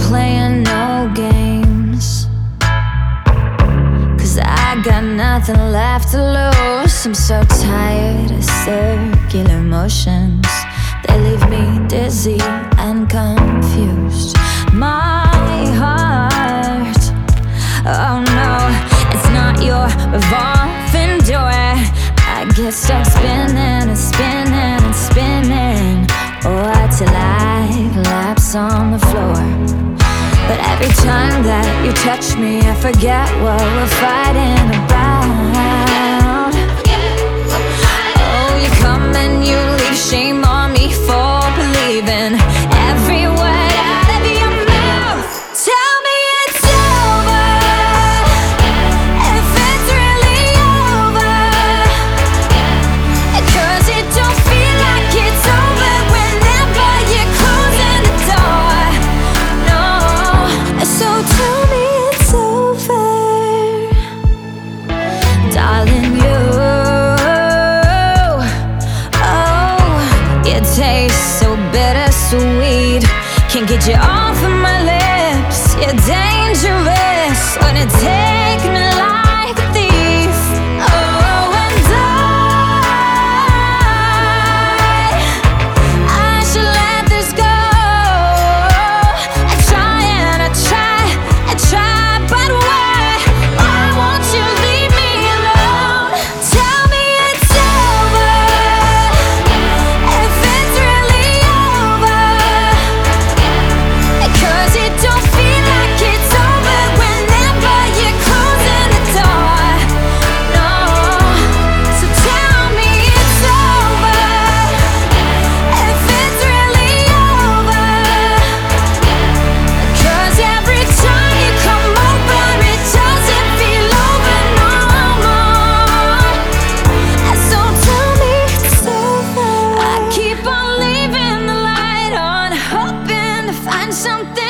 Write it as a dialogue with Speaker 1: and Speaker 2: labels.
Speaker 1: playing no games, 'cause I got nothing left to lose. I'm so tired of circular motions. They leave me dizzy and confused. My heart, oh no, it's not your revolving door. I get stuck spinning and spinning and spinning, or till I collapse on the floor. But every time that you touch me, I forget what we're fighting about. Oh, you come and you leave, shame on me for believing every word out of your mouth. Tell me it's over, if it's really over, 'cause it don't feel like it's over whenever you're closing the door. No, so tell me it's over, darling. It tastes so bittersweet, can't get you off of my lips. You're dangerous, wanna take me like a thief. Oh, and I should let this go. I try and I try, I try, but why won't you leave me alone? Tell me it's over, if it's really over, 'cause it don't feel like it's over whenever you're closing the door. No, so tell me it's over, if it's really over, 'cause every time you come over it doesn't feel over no more. So tell me it's over. I keep on leaving the light on, hoping to find something